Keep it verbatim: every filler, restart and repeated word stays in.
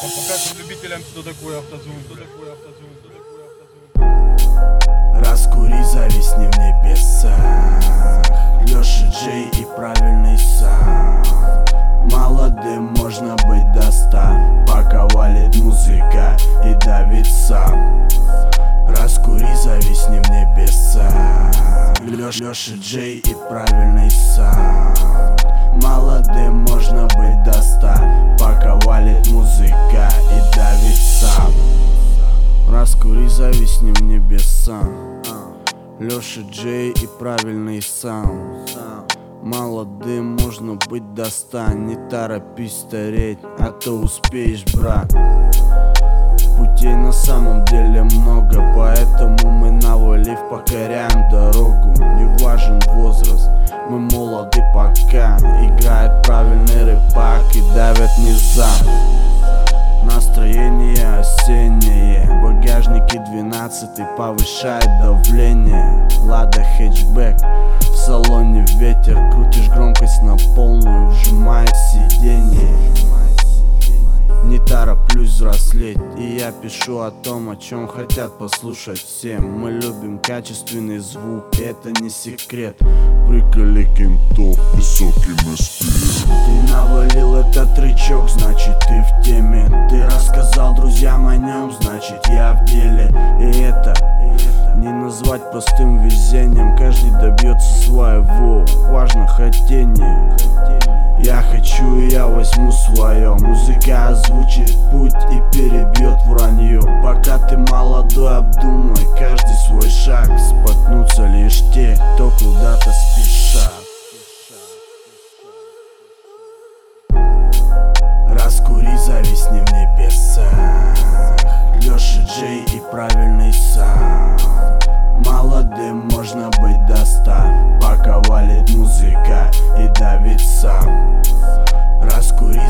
Покажем любителям, что такое автозум, что такое автозум, что такое автозум. Раскури, зависни в небесах. Леша Джей и правильный саунд. Молодым можно быть до ста, пока валит музыка и давит сам. Раскури, зависни в небесах. Леша Джей и правильный саунд. Молодым можно быть до ста, пока валит музыка и давит сам. Раскури, зависни в небесах. Леша Джей и правильный саунд. Молодым можно быть до ста, не торопись стареть, а то успеешь, брат. Путей на самом деле много, поэтому мы на валив покоряем дорогу. Не важен возраст, мы молоды пока. Играет правильный рэпак и давят низа. Настроение осеннее, багажники двенадцатый повышает давление. Лада хэтчбэк, в салоне ветер, крутишь громкость на полную, вжимает сиденье. Не тороплюсь взрослеть, и я пишу о том, о чем хотят послушать все. Мы любим качественный звук, это не секрет. Приколи кентов высоким эспи. Ты навалил этот рычаг, значит ты в теме. Ты рассказал друзьям о нем, значит я в деле. И это не назвать простым везением. Каждый добьется своего, важно хотение. Я хочу, и я возьму свое. Музыка озвучит путь и перебьет вранье. Пока ты молодой, обдумай каждый свой шаг. Споткнутся лишь те, кто куда-то спешат. Раскури, зависни в небесах. Леша Джей и правильный саунд. Молодым можно быть до ста, пока валит музыка и давит сам. Раскури,